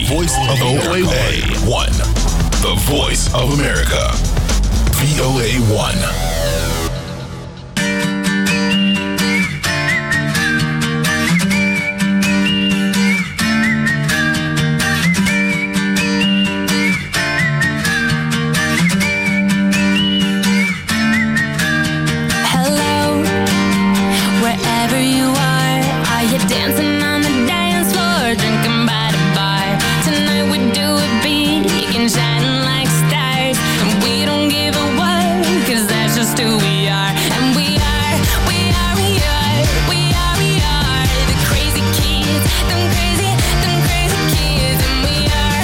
voice of VOA1. The voice of America. VOA1. Dancing on the dance floor, drinking by the bar. Tonight we do it big and shining like stars. And we don't give a what, 'cause that's just who we are. And we are the crazy kids, them crazy kids. And we are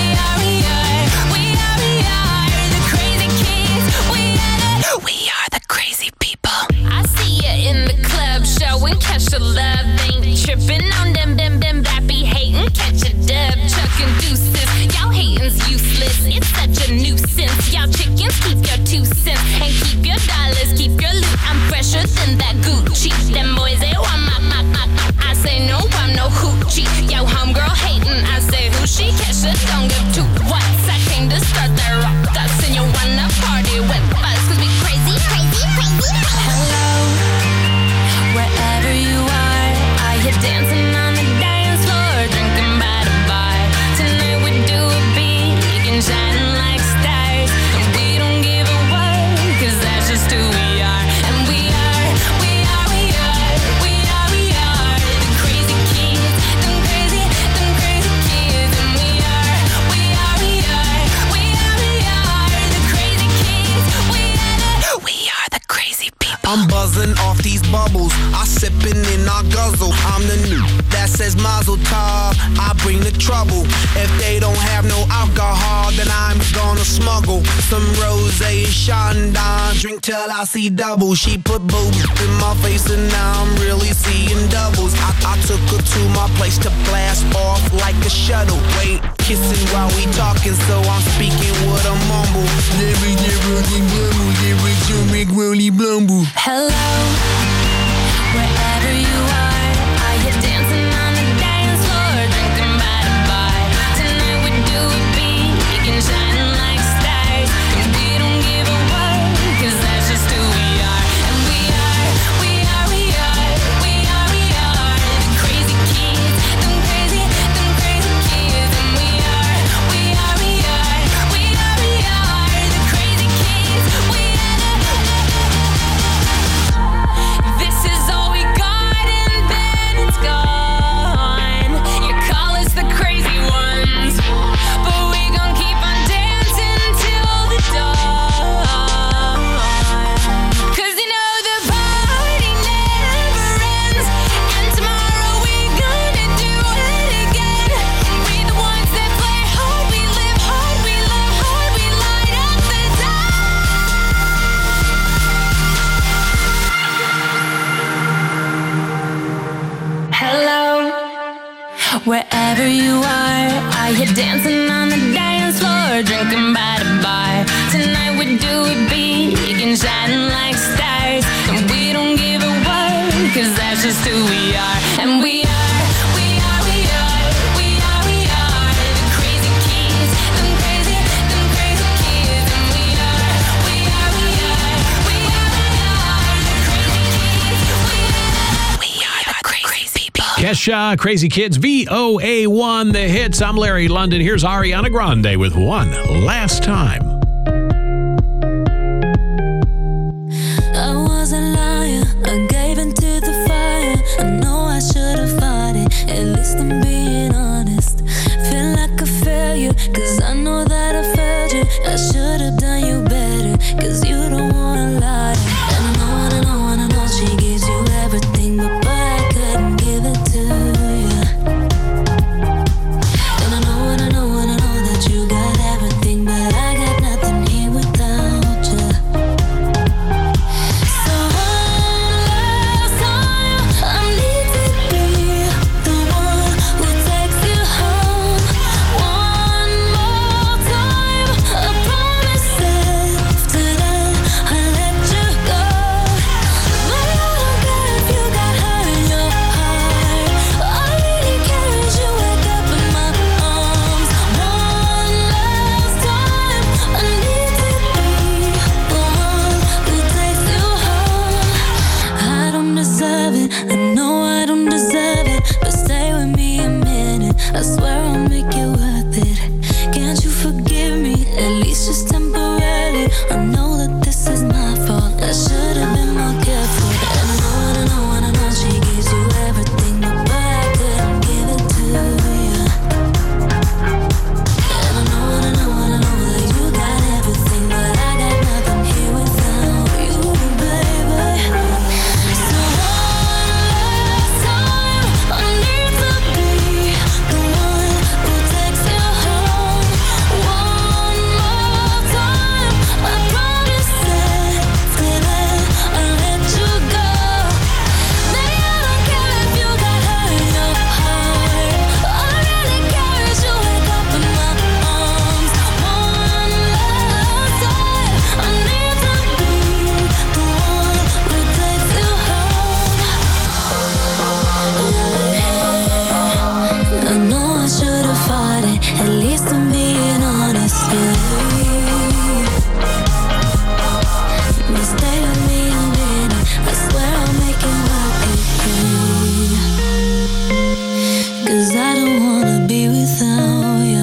the crazy kids. We are the crazy people. I see you in the club, showing catch the love. Tripping on them bappy hating, catch a dub, chucking deuces. Y'all hating's useless, it's such a nuisance. Y'all chickens, keep your 2 cents and keep your dollars, keep your loot. I'm fresher than that Gucci. Them boys, they want my. I say no, I'm no hoochie. Yo, homegirl hating, I say who she? Catch a don't give 2 whats. I came to start that rock us, and you wanna party with us, 'cause we crazy. Hello, wherever you are. You're dancing on the dance floor, drinking by the bar. Tonight we do it big and shining like stars. And we don't give a what, 'cause that's just who we are. And we are the crazy kids, them crazy kids. And we are the crazy kids. We are the crazy people. I'm buzzing off these bubbles, I sipping in our guzzle. I'm the new that says Mazel Tov. I bring the trouble. If they don't have no alcohol, then I'm gonna smuggle some rosé Chandon. Drink till I see double. She put boobs in my face and now I'm really seeing doubles. I took her to my place to blast off like a shuttle. Wait, kissing while we talking, so I'm speaking with a mumble. Hello, wherever you are you dancing on the dance floor, drinking by the bar? Tonight we do it big and shining like stars. And we don't give a what, 'cause that's just who we are. And we are the crazy kids, them crazy kids. And we are the crazy kids. This is all we got and then it's gone. You call us the crazy ones, but we gon' keep on dancing till the dawn. 'Cause you know the party never ends, and tomorrow we gonna do it again. We the ones that play hard, we live hard, we love hard, we light up the Hello, wherever you are you dancing on the dance floor, drinking by the bar? Tonight we do it big and shining like stars. And we don't give a what, 'cause that's just who we are. And we are the crazy kids, them crazy kids. And we are the crazy people. Kesha, Crazy Kids, VOA1, the hits. I'm Larry London. Here's Ariana Grande with One Last Time. I was a liar, I gave into the fire. I know I should have fought it, at least I'm being honest. Feel like a failure, 'cause I know that I failed you. I should have done you better, 'cause you don't wanna lie. And I know she gives you everything, but boy, I couldn't give it to you. And I know that you got everything, but I got nothing. I swear I'll make it worth it. Can't you forgive me? At least just temporarily. I know that this is my fault. I should have been more careful. And I know she gives you everything, but I couldn't give it to you. And I know that you got everything, but I got nothing here without you, baby. So one last time, I need to be the one who takes you home. One more time, I promise that today I'll let you go. Baby, I don't care if you got hurt in your heart. All I really care is you wake up in my arms. One last time, I need to be the one who takes you home. I know I should have fought it. At least I'm being honest with you. But stay with me a minute. I swear I'll make it worth it. 'Cause I don't wanna be without you.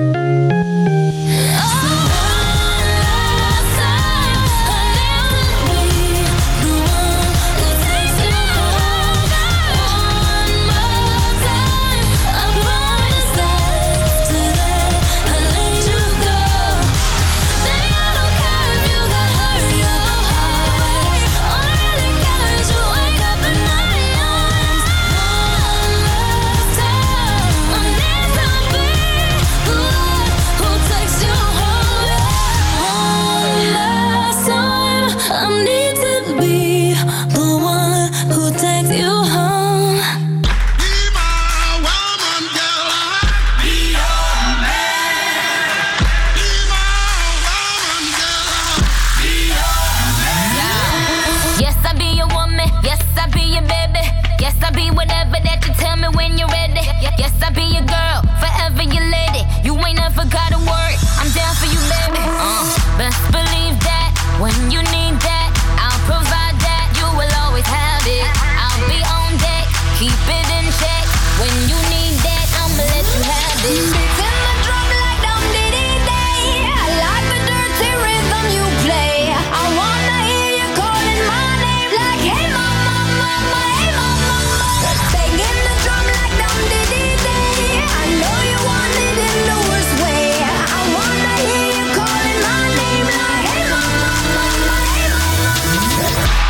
I need to be the one who takes you home. Be my woman, girl. Be your man. Be my woman, girl. Be your man. Yes, I be your woman. Yes, I be your baby. Yes, I be whatever that you tell me when you're ready. Yes, I be your girl, forever your lady. You ain't never gotta worry. I'm down for you, baby. Best believe that when you need that, I'll provide that. You will always have it. I'll be on deck, keep it in check. When you need that, I'ma let you have it. Beating the drum like Dum Diddy Day. I like the dirty rhythm you play. I wanna hear you calling my name like, hey mama, mama, hey mama, mama. Banging the drum like Dum Diddy Day. I know you want it in the worst way. I wanna hear you calling my name like, hey mama, mama, hey mama. Be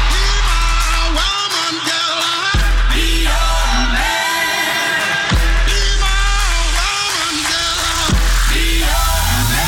my woman, girl. Be your man. Be my woman, girl. Be your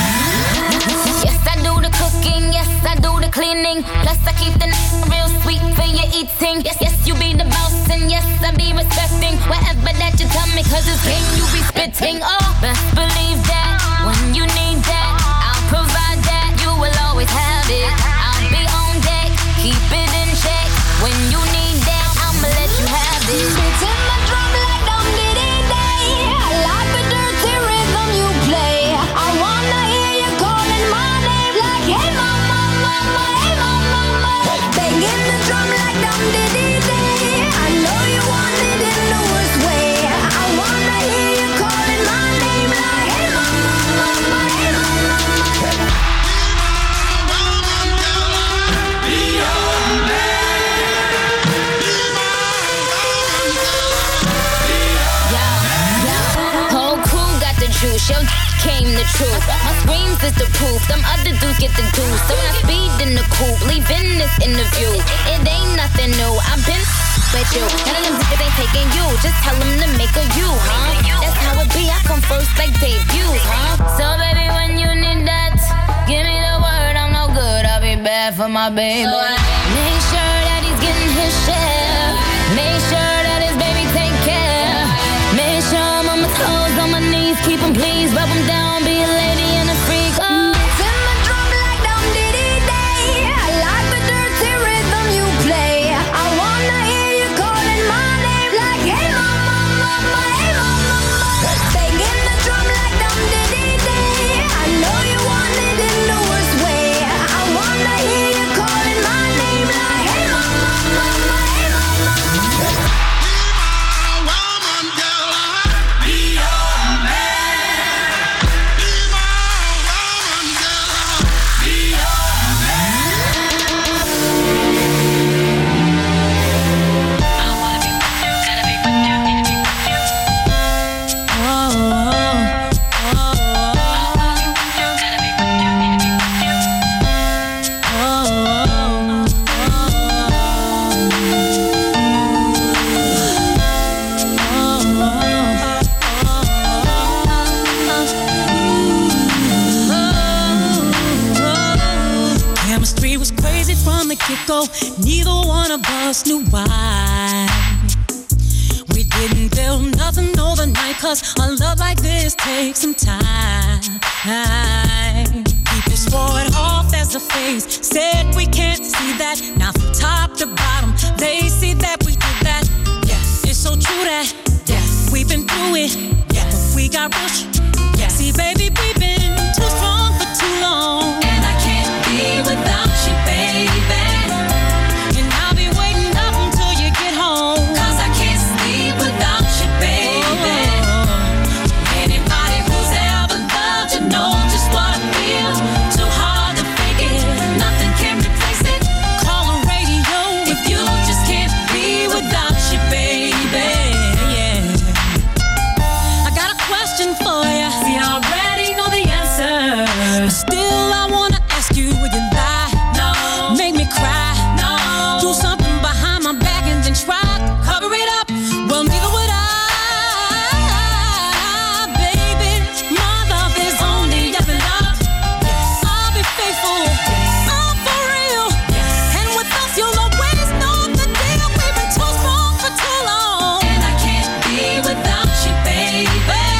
Yes, I do the cooking. Yes, I do the cleaning. Plus, I keep the real sweet for your eating. Yes, you be the boss, and yes, I be respecting whatever that you tell me, 'cause it's game you be spitting. Oh, best believe that when you need that, I'll provide that. You will always have it. I'll be on deck, keep it in check. When you need that, I'ma let you have it. Beating the drum like Dum Diddy Day. I like the dirty rhythm you play. I wanna hear you calling my name like, hey mama, mama, hey mama, mama. Banging the drum like Dum Diddy Day. I know you want it in the worst way. I wanna hear you calling my name like, hey mama, mama, hey mama, mama. woman, girl. Be your man. Be my woman, girl. Whole crew got the juice, yo came the truth. My screams is the proof, them other dudes get the deuce. So I speed in the coupe, leaving this interview. It ain't nothing new, I've been with you. None of them niggas ain't taking you, just tell them to make a you, huh? That's how it be, I come first like debuts, huh? So baby, when you need that, give me the word, I'm no good, I'll be bad for my baby. Make sure that he's getting his share. Make sure that his baby take care. Make sure I'm on my toes, on my knees, keep him please, rub him down, be a lady and a freak. Beating the drum like Dum Diddy Day. I like the dirty rhythm you play. I wanna hear you calling my name like, hey mama, mama, hey mama, mama. Banging the drum like Dum Diddy Day. I know you want it in the worst way. I wanna hear you calling my name. it go. Neither one of us knew why. We didn't build nothing overnight, 'cause a love like this takes some time. People swore it off as a phase, said we can't see that. Now from top to bottom, they see that we did that. Yes, it's so true that we've been through it. Yes, we got rich. Yes, see, baby, we've been too strong for too long, and I can't be without you, baby. And I'll be waiting up until you get home, 'cause I can't sleep without you, baby. Anybody who's ever loved you knows just what I feel. Too hard to fake it, nothing can replace it. Call the radio if you just can't be without you, baby. Question for you. See, I already know the answer, but still I wanna ask you, would you lie? No. Make me cry? No. Do something behind my back and then try to cover it up? Well, neither would I, baby. My love is only up and up. Yes. I'll be faithful. Yes. I'm for real. Yes. And with us, you'll always know the deal. We've been too strong for too long, and I can't be without you, baby.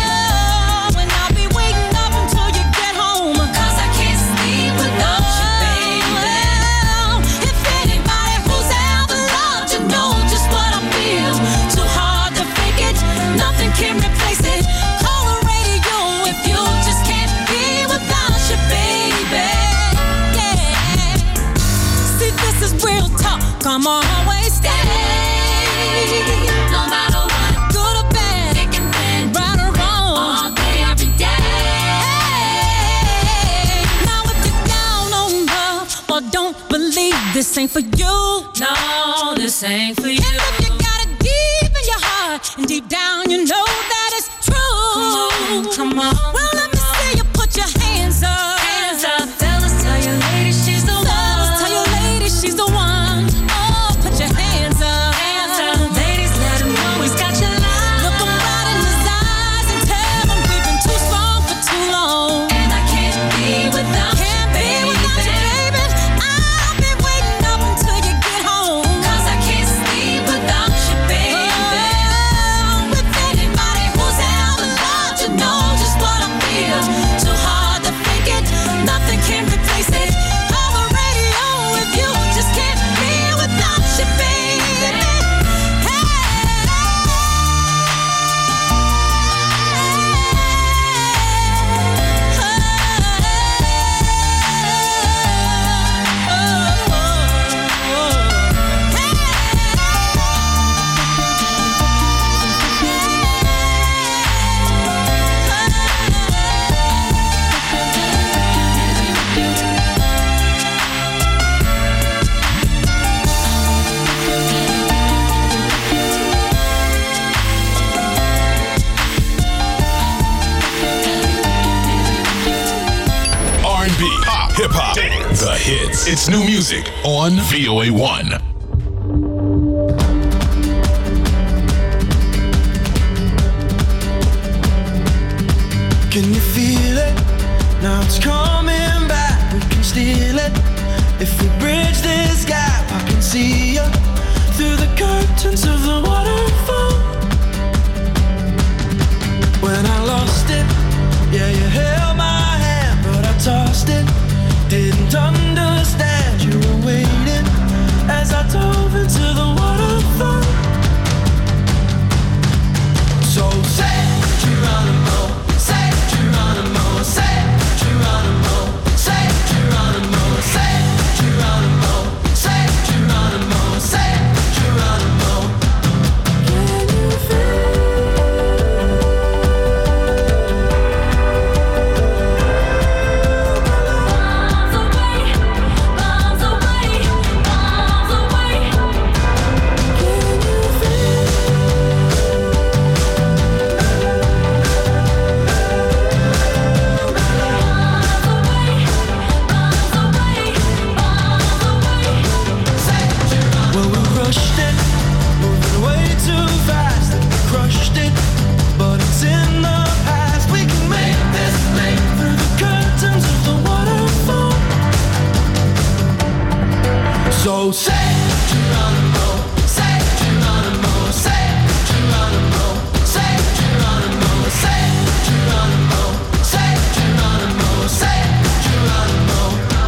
Can replace it. Call the radio if you just can't be without you, baby. Yeah. See, this is real talk. Come on, always stay. No matter what, good or bad, thick and thin, right or wrong, all day, every day. Now if you're down on love or don't believe, this ain't for you. No, this ain't for you. And if you got it deep in your heart and deep down you know that it's true. Come on. Well, let me see you put your hands up. Hands up. Fellas, tell your lady she's the one. Fellas, tell your lady she's the one. Oh, put your hands up. Hands up. Ladies, let him know he's got your line. Look him right in his eyes and tell him we've been too strong for too long, and I can't be without you, baby. I'll be waiting up until you get home, 'cause I can't sleep without you, baby. With anybody who's ever loved you know just what I feel. Too hard to fake it, nothing can replace it. Call the radio if you just can't be without you, baby. R&B, pop, hip-hop, dance, the hits. It's new music on VOA1. Can you feel it? Now it's coming back. We can steal it. If we bridge this gap, I can see you through the curtains of the waterfall. When I lost it, yeah, you held my hand, but I tossed it. Didn't understand you were waiting as I dove into the waterfall. So say Geronimo, say Geronimo, say Geronimo, say Geronimo, say Geronimo, say Geronimo, say Geronimo. Can you feel? So say Geronimo, say Geronimo, say Geronimo, say Geronimo, say Geronimo, say Geronimo, say Geronimo.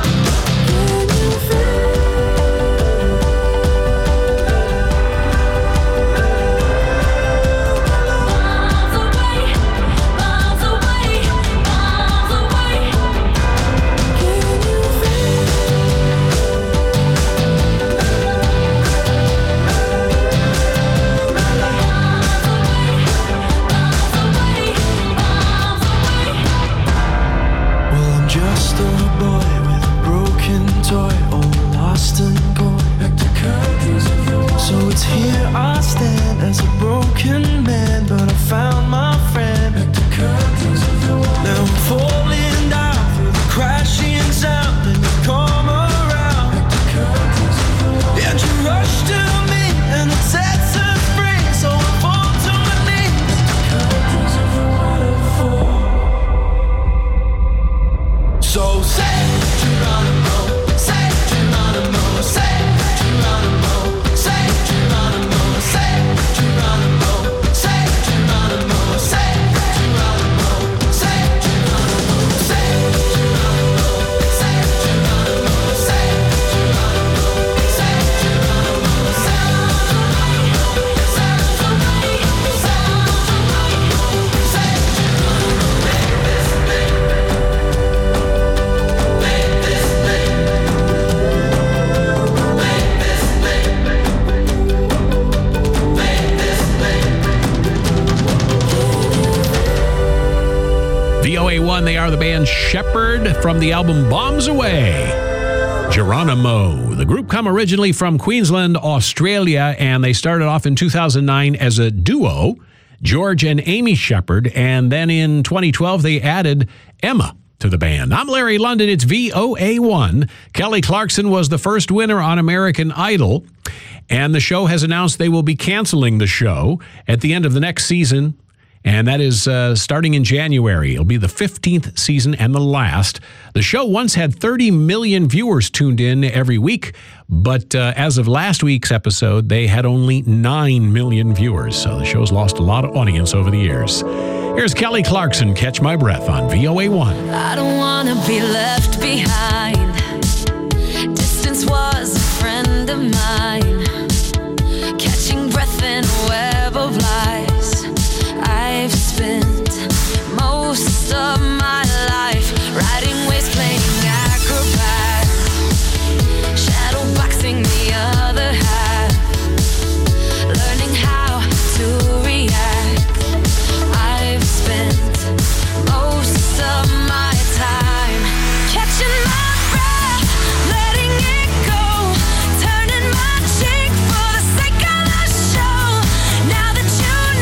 They are the band Shepherd from the album Bombs Away. Geronimo. The group come originally from Queensland, Australia, and they started off in 2009 as a duo, George and Amy Shepherd, and then in 2012 they added Emma to the band. I'm Larry London. It's VOA1. Kelly Clarkson was the first winner on American Idol, and the show has announced they will be canceling the show at the end of the next season. And that is starting in January. It'll be the 15th season and the last. The show once had 30 million viewers tuned in every week, but as of last week's episode, they had only 9 million viewers. So the show's lost a lot of audience over the years. Here's Kelly Clarkson, Catch My Breath on VOA1. I don't want to be left behind. Distance was a friend of mine. Catching breath in a web of lies. I've spent most of my life riding waves, playing acrobat, shadow boxing the other half, learning how to react. I've spent most of my time catching my breath, letting it go, turning my cheek for the sake of the show. Now that you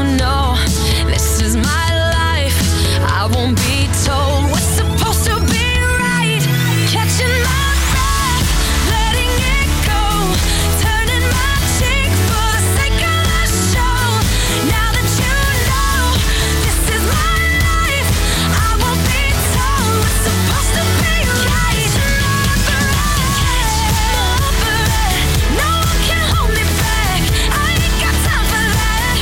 know this is my life. I won't be told what's supposed to be right. Catching my breath, letting it go, turning my cheek for the sake of the show. Now that you know this is my life, I won't be told what's supposed to be right. No one can hold me back. I ain't got time for that.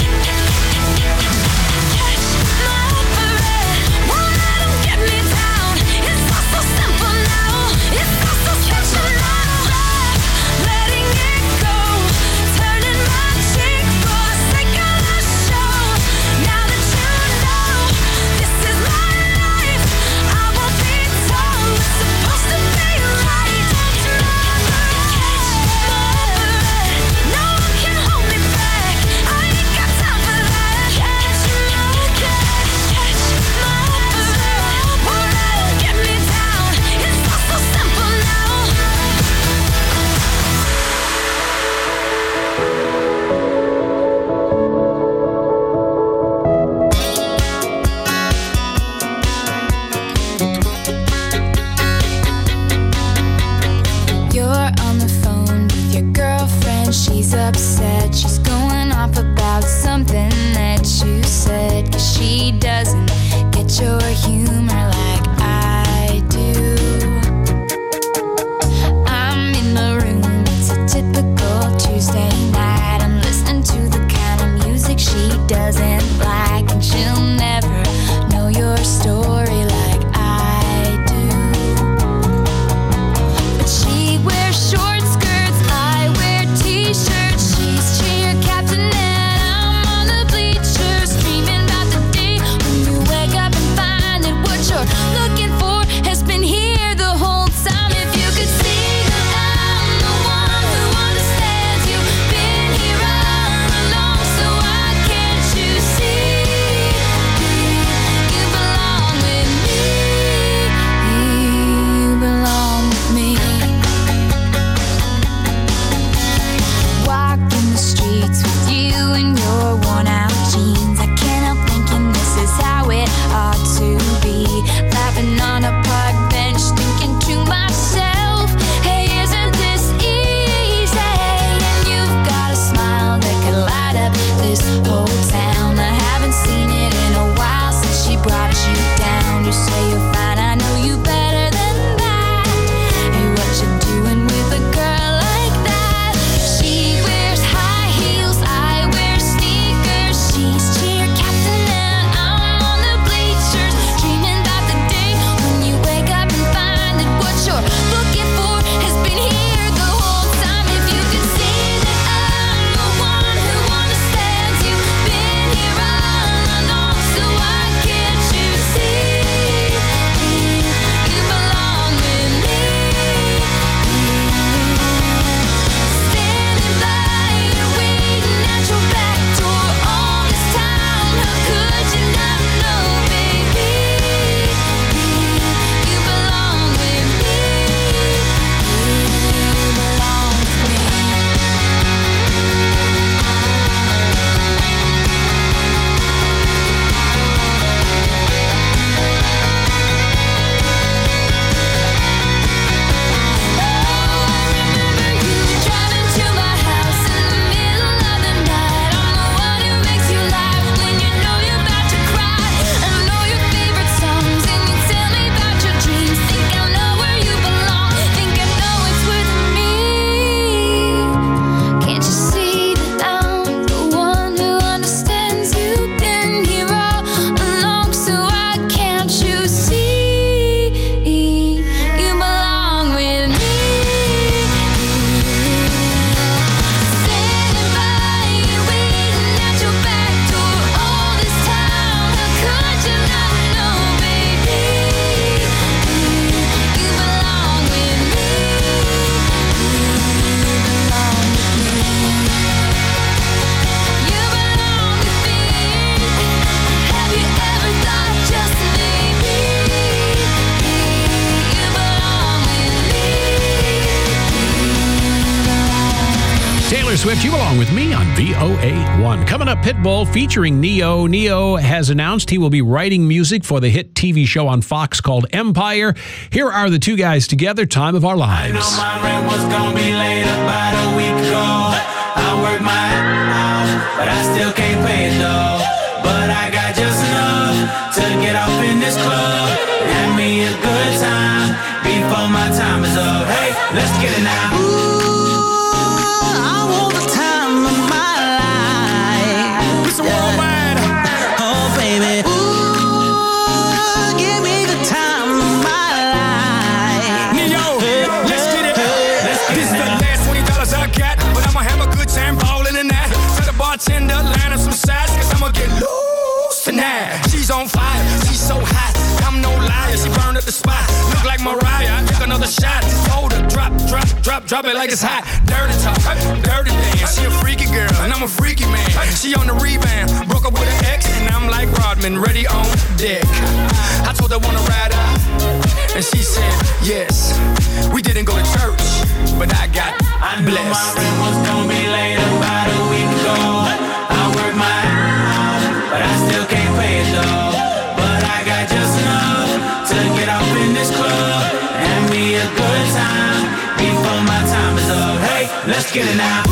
Catch my breath, won't let 'em get me down. It's all so simple now. It's all so catching my breath, letting it go, turning my cheek for the sake of the show. Now that you know this is my life, I won't be told what's supposed to be right. Catch my breath, no one can hold me back. I ain't got time for that. Catch my breath, won't let 'em get me down. It's all so simple now. You're on the phone with your girlfriend. She's upset. She's going off about something that you said. 'Cause she doesn't get your humor like I do. I'm in the room. It's a typical Tuesday night. I'm listening to the kind of music she doesn't like. And she'll never know your story like I do. But she wears short skirts, I wear t-shirts. She's cheer captain and I'm on the bleachers, dreaming about the day when you wake up and find that what you're looking for has been here the whole time. If you could see that I'm the one who understands, you've been here all along, so why can't you see? You belong with me. Swift, you along with me on VOA1. Coming up, Pitbull featuring Neo. Neo has announced he will be writing music for the hit TV show on Fox called Empire. Here are the two guys together, Time of Our Lives. I know my rent was gonna be late about a week ago. I worked my ass off, but I still can't pay it though. But I got just enough to get off in this club. Have me a good time before my time is up. Hey, let's get it now. Bartender, line up some sides, cause I'ma get loose tonight. She's on fire, she's so hot, I'm no liar. She burned up the spot, look like Mariah. I took another shot, hold her, drop it like it's hot. Dirty talk, dirty dance. She a freaky girl, and I'm a freaky man. She on the rebound, broke up with an ex, and I'm like Rodman, ready on deck. I told her wanna ride out, and she said yes. We didn't go to church, but I got blessed. I knew my rent was gonna be late about a week ago. I work my ass off, but I still can't pay it though. But I got just enough to get off in this club. Have me a good time before my time is up. Hey, let's get it now.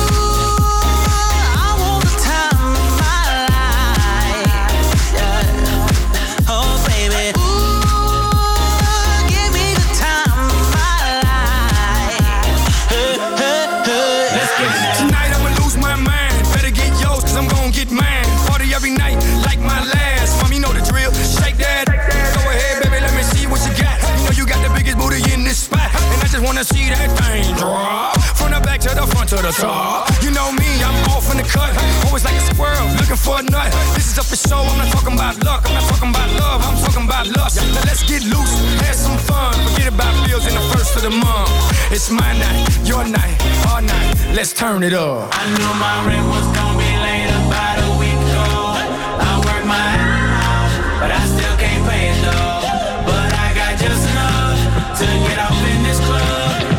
Wanna see that thing drop from the back to the front to the top. You know me, I'm off in the cut, always like a squirrel looking for a nut. This is up for show. I'm not talking about luck, I'm not talking about love, I'm talking about lust. Now let's get loose, have some fun. Forget about bills in the first of the month. It's my night, your night, our night. Let's turn it up. I knew my rent was gonna be late about a week ago. I worked my ass off, but I still can't pay it though. But I got just enough to get off in this club.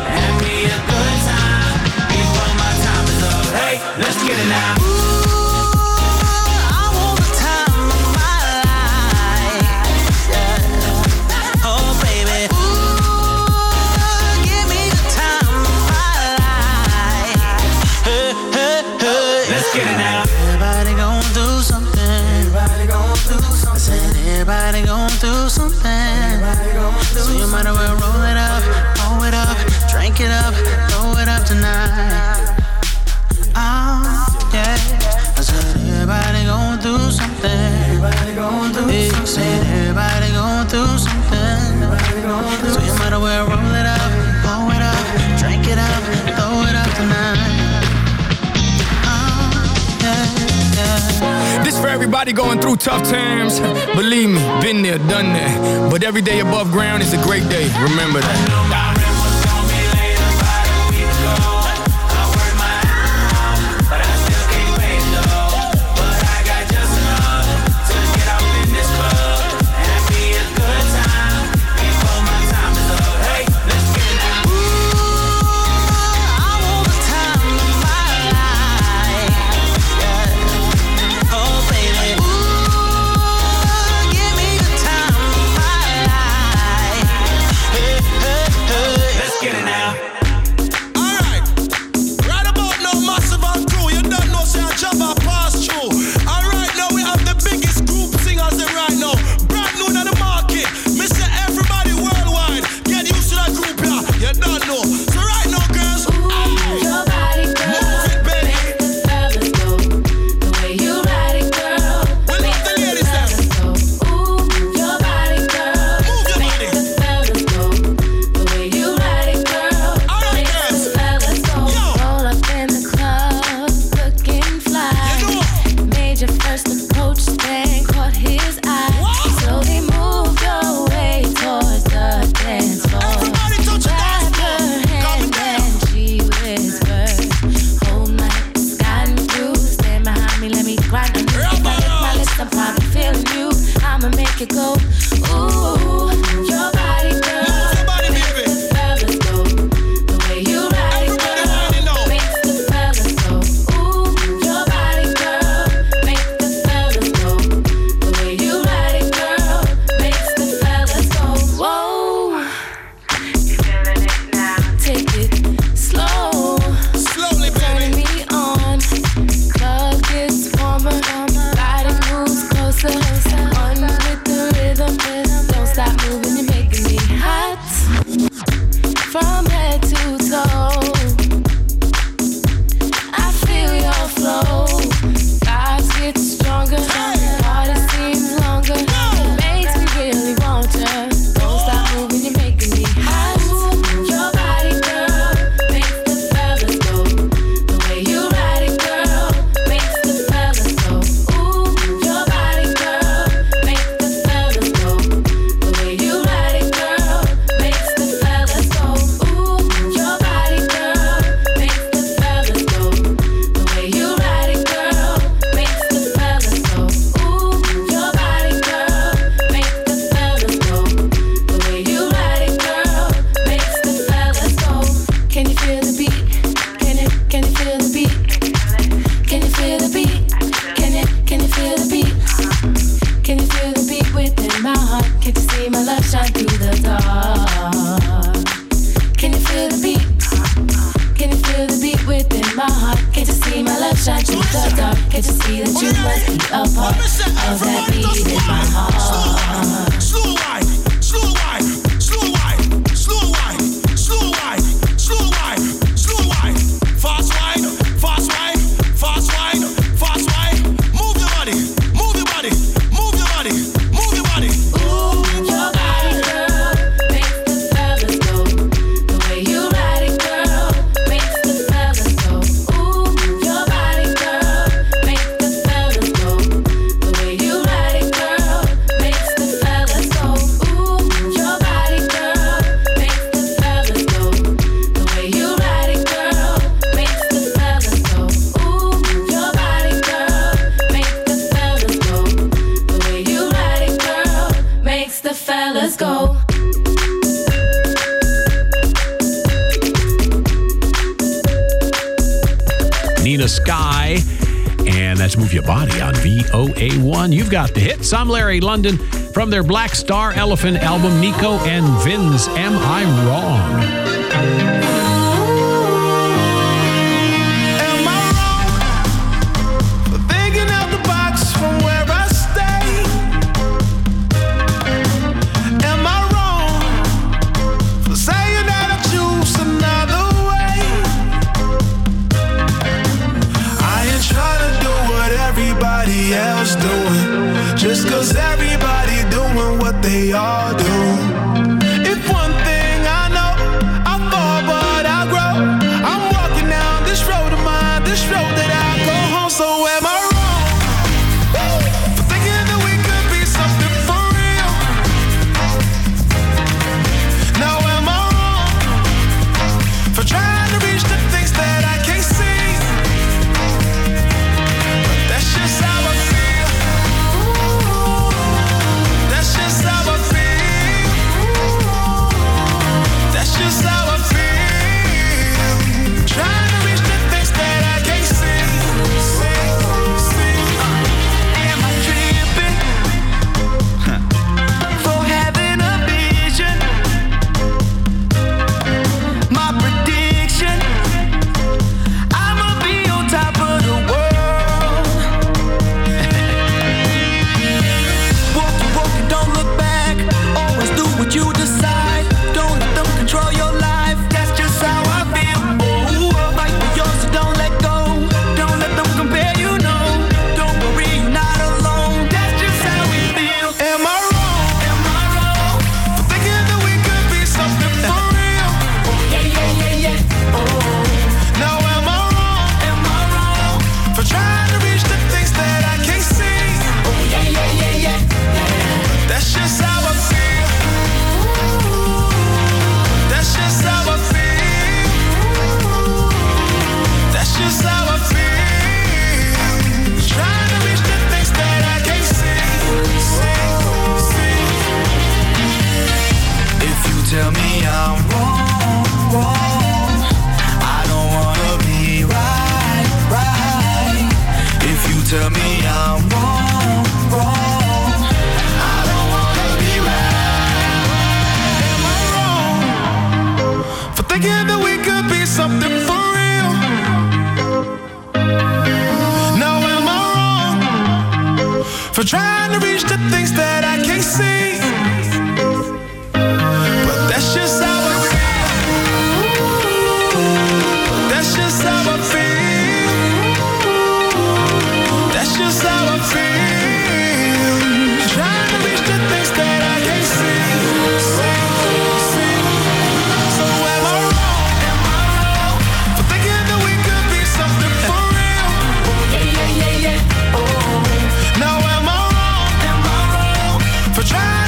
Let's get it now. I want the time of my life. Yeah. Oh, baby. Give me the time of my life. Let's get it now. Everybody gon' do something. Everybody gon' do something. I said everybody gon' do something. Everybody gon' do so you might as well roll it up, drink it up, throw it up tonight. Yeah, I said everybody gon' do something. Everybody gon' do something. Said everybody gon' do something. Everybody gon' do so you might as well roll it up, blow it up, drink it up, throw it up tonight. This for everybody going through tough times. Believe me, been there, done that. But every day above ground is a great day. Remember that. Hey, see that you must be a part of that beat in my heart. Slow wine, slow wine, slow wine, slow wine, slow wine, slow wine, slow wine, fast wine, fast wine, fast wine, fast wine. Move your body, move your body, move your body, move your body. Ooh, your body, girl, makes the fellas go. The way you ride it, girl, makes the fellas go. Ooh, your body, girl, makes the fellas go. The way you ride it, girl, makes the fellas go. Ooh, your body, girl, makes the fellas go. The way you ride it, girl, makes the fellas go. Ooh, your body, girl, makes the fellas go. The way you ride it, girl, makes the fellas go. Nina Sky, and that's Move Your Body on VOA1. You've got the hits. I'm Larry London from their Black Star Elephant album, Nico and Vin's Am I Wrong? Am I wrong for thinking out the box from where I stay? Am I wrong for saying that I choose another way? I ain't trying to do what everybody else doing, just 'cause everybody doing what they all do. If one thing I know, I fall but I grow. I'm walking down this road of mine, this road that I go home. So am I wrong for thinking that we could be something for real? Now am I wrong for trying to reach the things that I can't see? But that's just how I feel. That's just how I feel. That's just how I feel. Trying to reach the things that I can't see. Am I tripping for having a vision? My prediction, I'ma be on top of the world. Walk the walk and don't look back. Always do what you decide. Don't let them control your life. That's just how I feel. Ooh, fight for yours, so don't let go. Don't let them compare, you know. Don't worry, you're not alone. That's just how we feel. Am I wrong? Am I wrong for thinking that we could be something for real? Yeah. Oh. Now am I wrong? Am I wrong for trying to reach the things that I can't see? Yeah. That's just how I feel. That's just how I feel. That's just how I feel. Trying to reach the things that I can't see. If you tell me I'm wrong, I don't wanna be right. If you tell me I'm wrong, I don't wanna be right. Am I wrong for thinking that we could be something for real? Now am I wrong for trying to reach the things that I can't see? But that's just how I feel. That's just how I feel. That's just how I feel. Trying to reach the things that I can't see. So am I wrong? Am I wrong for thinking that we could be something for real? Yeah. Oh. Now am I wrong? Am I wrong for trying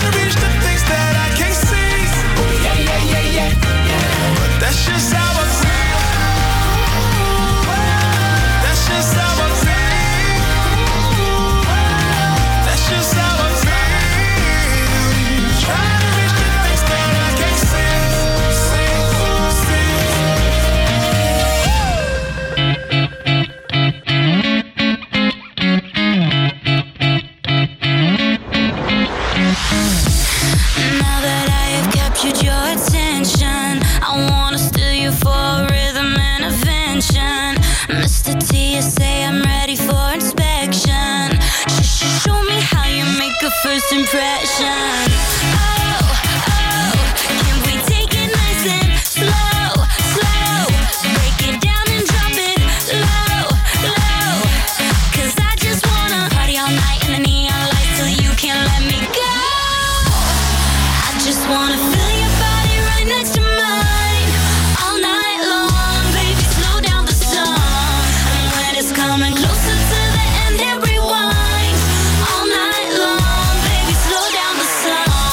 first impression. Oh, can we take it nice and slow, slow? Break it down and drop it low, low. 'Cause I just wanna party all night in the neon lights till you can't let me go. I just wanna feel your body right next to mine all night long, baby. Slow down the song, and when it's coming closer to the end, then rewind all night long, baby. Slow down the song.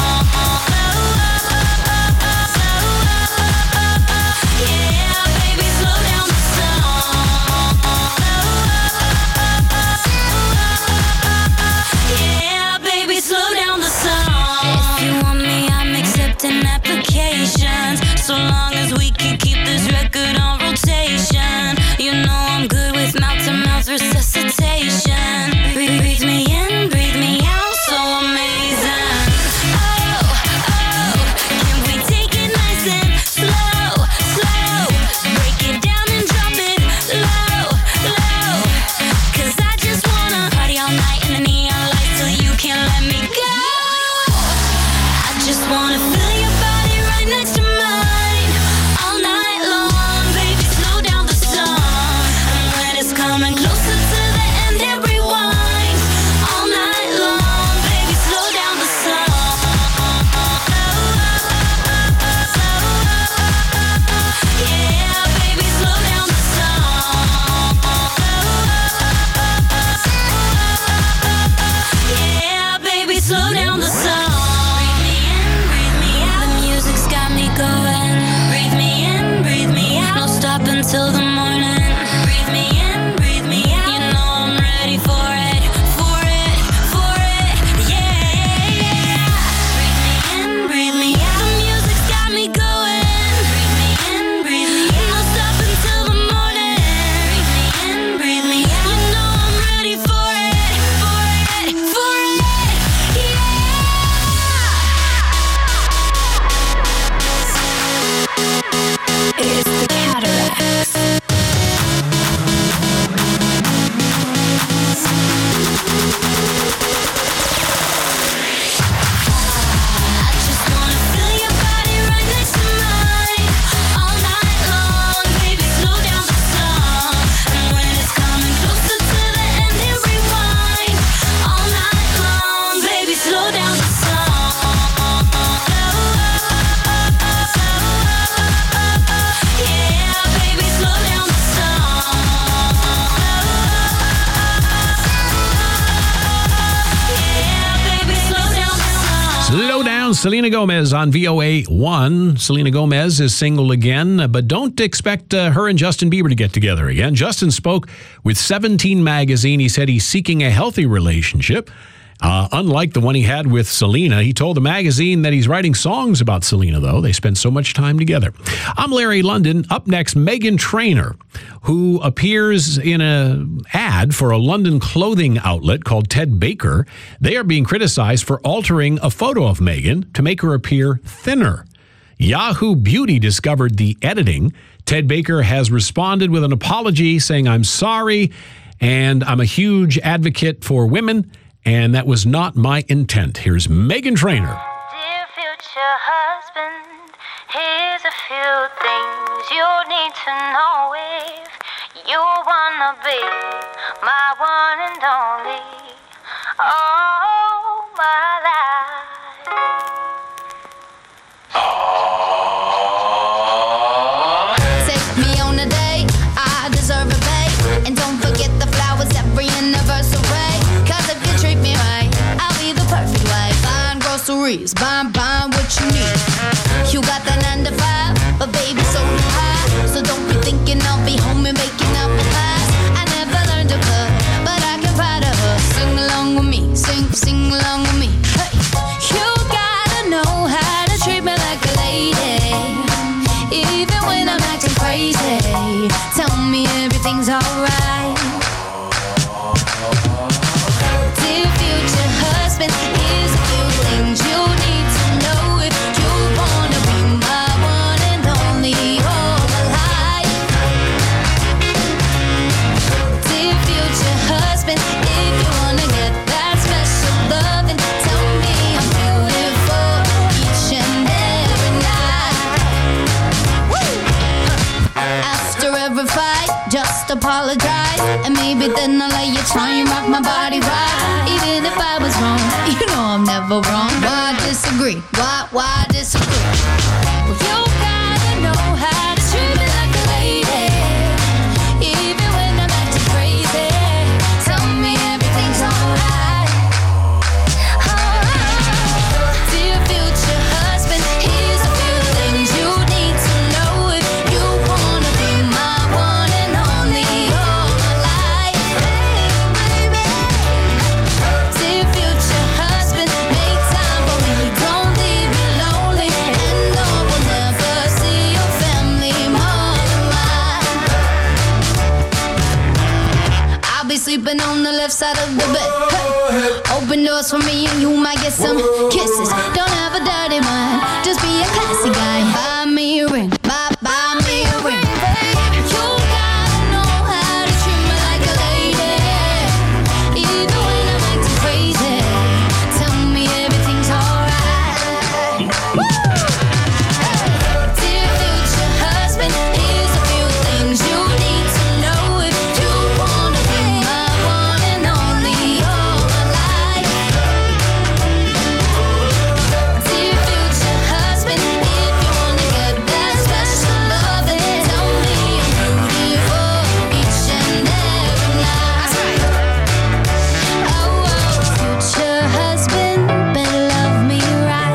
Yeah, baby, slow down the song. Yeah, baby, slow down the song. If you want me, I'm accepting applications, so long as we can keep this record on rotation. You know I'm good with mouth-to-mouth resuscitation. Breathe me in, breathe me out, so amazing. Oh, can we take it nice and slow, slow? Break it down and drop it low, low. 'Cause I just wanna party all night in the neon lights till you can't let me go. I just wanna feel your body right next to mine all night long, baby. Slow down the song, and when it's coming closer to the end, then rewind all night long, baby. Slow down the song. Yeah, baby, slow down the song. Yeah, baby, slow down the song. Breathe me in, breathe me out. The music's got me going. Breathe me in, breathe me out. No stop until the morning. Breathe me in, breathe me out. You know I'm ready for it, for it, for it. Yeah. Breathe me in, breathe me out. The music's got me going. Breathe me in, breathe me out. No stop until the morning. Breathe me in, breathe me out. You know I'm ready for it, for it, for it. Yeah. It's the Cataracts. I just wanna feel your body right next to mine all night long, baby. Slow down the song, and when it's coming closer to the end, then rewind all night long, baby. Slow down the song. Yeah, baby, slow down the song. Yeah, baby, slow down the song. Slow down, Selena Gomez on VOA1. Selena Gomez is single again, but don't expect her and Justin Bieber to get together again. Justin spoke with 17 magazine. He said he's seeking a healthy relationship. Unlike the one he had with Selena, he told the magazine that he's writing songs about Selena, though. They spent so much time together. I'm Larry London. Up next, Meghan Trainor, who appears in an ad for a London clothing outlet called Ted Baker. They are being criticized for altering a photo of Meghan to make her appear thinner. Yahoo Beauty discovered the editing. Ted Baker has responded with an apology saying, "I'm sorry, and I'm a huge advocate for women, and that was not my intent." Here's Meghan Trainor. Dear future husband, here's a few things you need to know if you wanna be my one and only. Oh, my life. Take me on a date, I deserve a bait. And don't forget the flowers every anniversary. 'Cause if you treat me right, I'll be the perfect wife. Buying groceries, buying what you need. You got that 9 to 5, but baby, so do I. So don't be thinking I'll be home and baking apple pies. I never learned to cook, but I can pie to her. Sing along with me, sing along with me. Hey, you gotta know how to treat me like a lady, even when I'm acting crazy. Tell me everything's alright. Dear future husband, here's a few things you need to know try and rock my body right. Even if I was wrong, you know I'm never wrong. Why disagree? Why disagree? Well, you gotta know how to treat me like a lady. Even when I'm acting crazy, tell me everything's alright. Dear future husband, here's a few things you need to know if you wanna be my one and only all my life. Dear future husband, make time for me, don't leave me lonely, and no one ever see your family more than mine. I'll be sleeping on the left side of the bed. Hey. Open doors for me and you might get some kisses. Don't have a dirty mind, just be a classy guy. Buy me a ring, buy me a ring. You gotta know how to treat me like a lady. Even when I'm acting crazy, tell me everything's alright. Dear future husband, here's a few things you need to know if you wanna be my one and only all my life. Dear future husband, if you wanna get that special love, then tell me I'm beautiful each and every night. Oh, future husband, better love me right.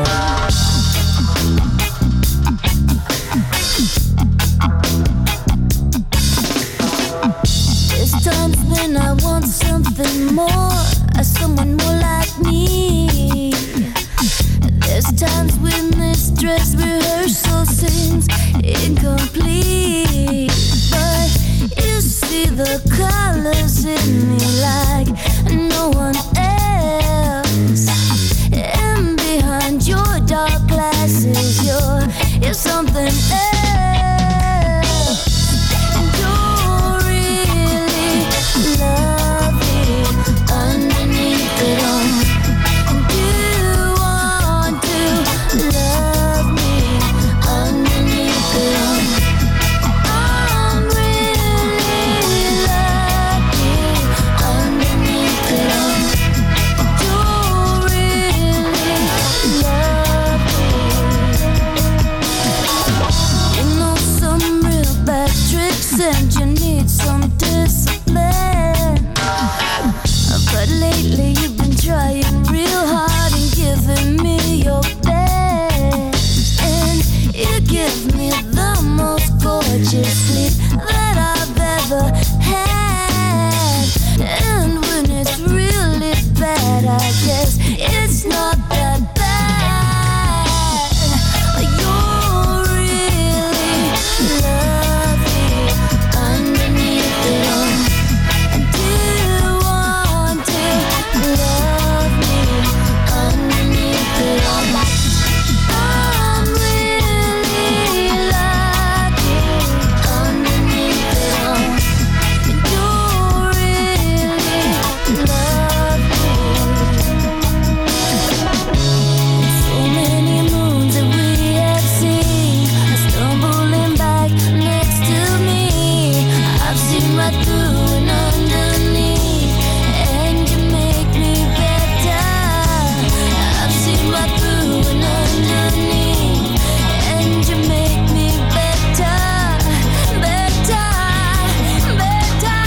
There's times when I want something more, someone more like me. There's times when this dress rehearsal seems incomplete, but you see the colors in me like no one else. And behind your dark glasses, you're something else. And you're really lovely underneath it all. And you want to love me underneath it all. I'm really lucky underneath it all. You're really lovely. You know some real bad tricks and you need some discipline. But lately you've been trying real hard and giving me your best. And you give me the most gorgeous sleep that I've ever had. And when it's really bad, I guess it's not that bad. You're really lovely underneath it all. And you want to love me underneath it all. I'm really lucky underneath it all. And you're really lovely. So many moons that we have seen are stumbling back next to me. I've seen right through and underneath, and you make me better. I've seen right through and underneath, and you make me better, better, better.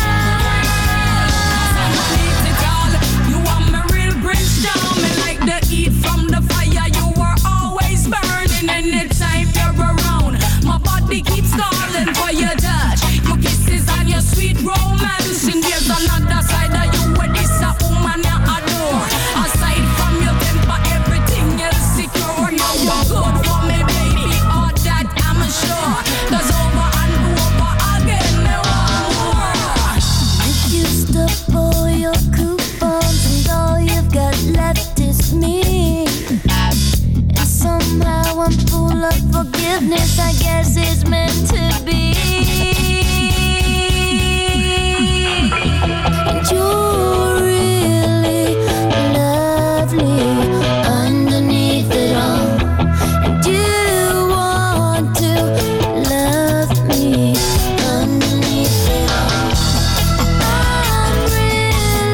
You are my real brainstorming, like the heat from the fire. You are always burning anytime you're around. My body keeps calling for your touch, your kisses and your sweet romance. And there's another side of you where this a woman you adore. Aside from your temper, everything else secure. You're good for me, baby, all that I'm sure. 'Cause over and over again, I want more. If you stop all your coupons and all you've got left is me, and somehow I'm full of forgiveness, I guess it's meant to be. And you're really lovely underneath it all. And you want to love me underneath it all. I'm really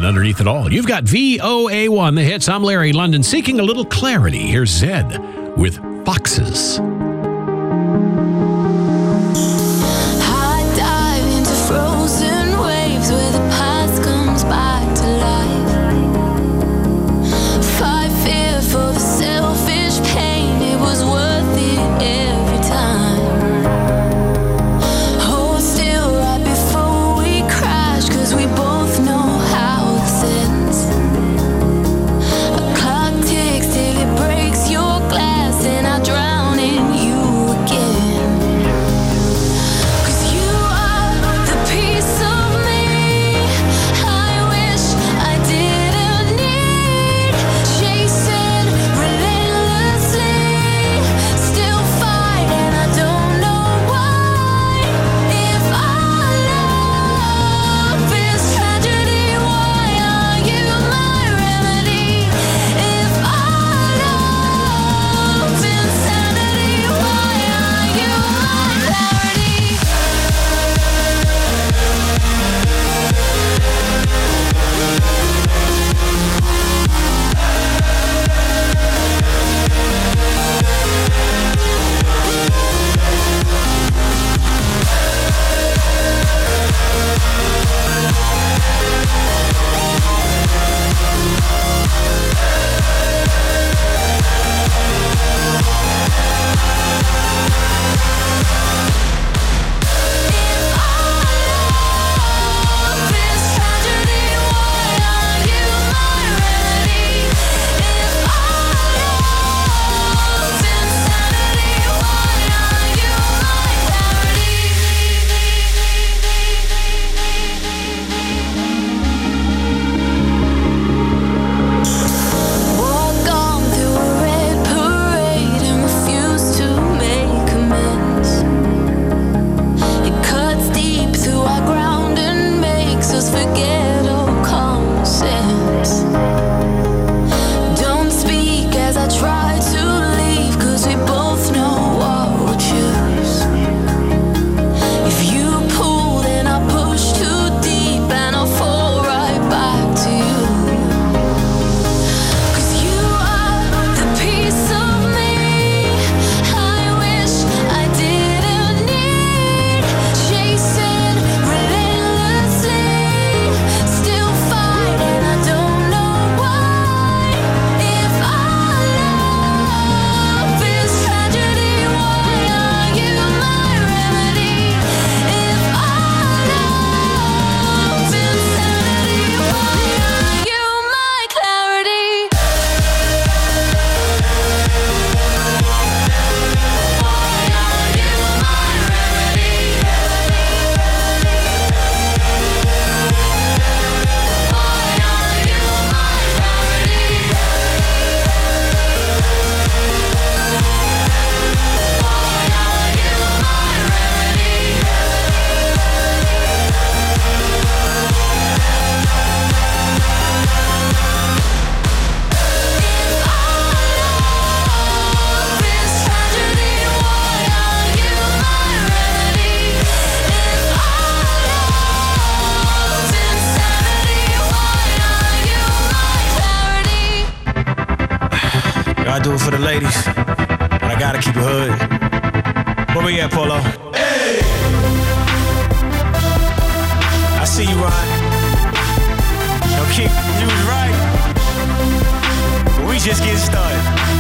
underneath it all. You've got VOA1, the hits. I'm Larry London, seeking a little clarity. Here's Zed with Foxes. I dive into frozen waves where the past comes back to life. Fight fear for the selfish pain, it was worth it every time. Hold still right before we crash, 'cause we both know how this ends. A clock ticks till it breaks your glass, and I drown in you again. 'Cause you are the piece of me I wish I didn't need. Chasing relentlessly, still fight, and I don't know why. If our love is tragedy, why are you my remedy? If our love is insanity, why are you my clarity? Walk on through a red parade and refuse to make amends. It cuts deep through our ground and makes us forget all common sense. Don't speak as I try to leave, 'cause we both know what we'll choose. If you pull, then I push too deep and I'll fall right back to you. 'Cause you are the piece of me I wish I didn't need. Chasing relentlessly, still fight, and I don't know why. If our love is tragedy, why are you my remedy? If our love is insanity, why are you my clarity? I do it for the ladies, but I gotta keep it hood. Where we at, Polo? Hey! I see you, Ron. Yo, Keith, you was right. But we just getting started.